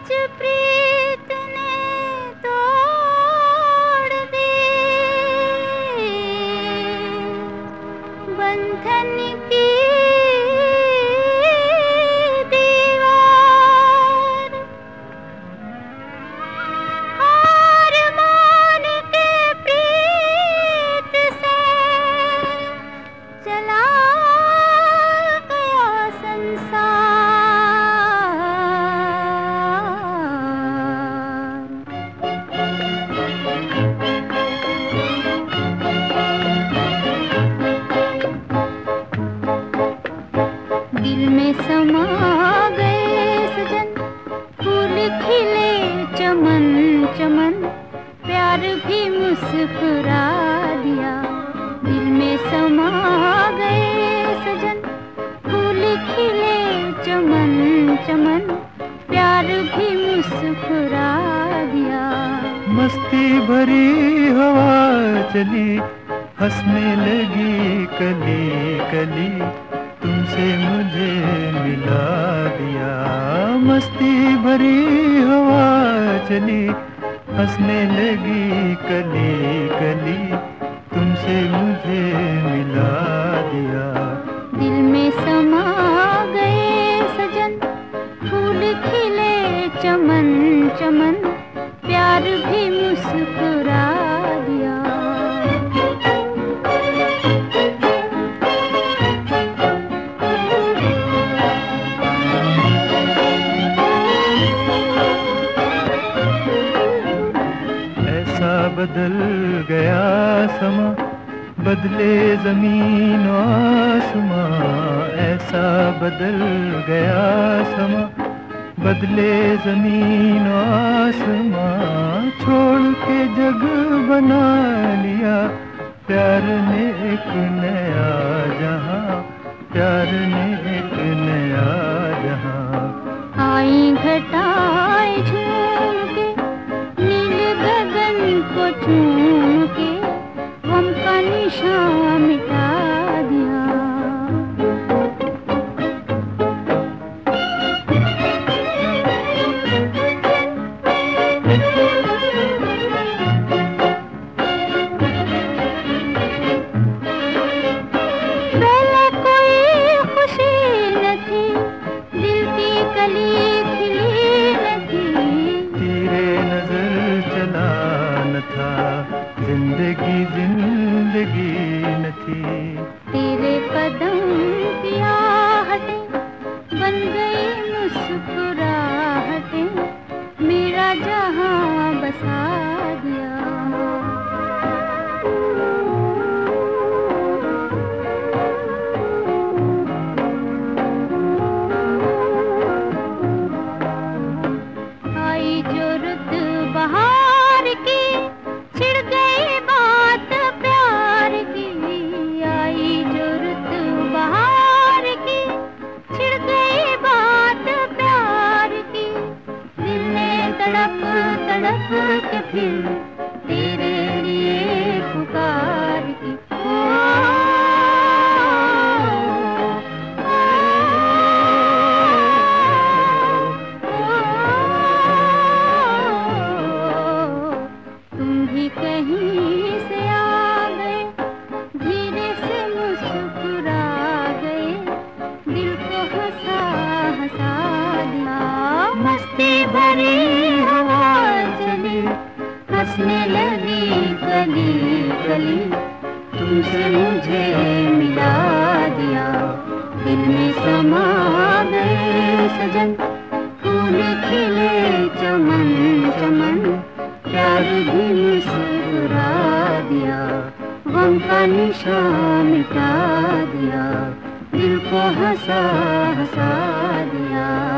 आज प्रीत ने तोड़ दी बंधन की दिल में समा गए सजन, फूल खिले चमन चमन, प्यार भी मुस्कुरा दिया। दिल में समा गए सजन, फूल खिले चमन चमन, प्यार भी मुस्कुरा दिया। मस्ती भरी हवा चली, हंसने लगी कली कली, तुमसे मुझे मिला दिया। मस्ती भरी हवा चली, हंसने लगी कली कली, तुमसे मुझे मिला दिया। दिल में समा गए सजन, फूल खिले चमन चमन, प्यार भी मुस्कुरा दिया। बदल गया समा, बदले जमीन आसमां, ऐसा बदल गया समा, बदले जमीन आसमां, छोड़ के जग बना लिया प्यार ने एक नया जहां, प्यार ने एक नया जहां। आई घटाएं झूम के, नील गगन को चूम के, गम का निशान मिटा दिया। पहले कोई खुशी न थी, दिल की कली खिली न थी, तेरे नजर चला न था, जिंदगी जिंदगी न थी। तेरे कदम की आहटें बन गई मुस्कुराहटें, मेरा जहां बसा दिया। आई जो रुत बहार की, छिड़ गई बात प्यार की। आई जो रुत बहार की, छिड़ गई बात प्यार की। दिल ने तड़प तड़प के फिर तेरे लिए पुकार की। तुम भी कहीं से आ गए, धीरे से मुस्कुरा गए, दिल को हंसा हंसा दिया। मस्ती भरी हवा चली, हंसने लगी कली कली, तुमसे मुझे मिला दिया। दिल में समा गए सजन, फूल खिले चमन चमन, प्यार भी मुस्कुरा दिया। गम का निशान मिटा दिया, दिल को हंसा हंसा दिया।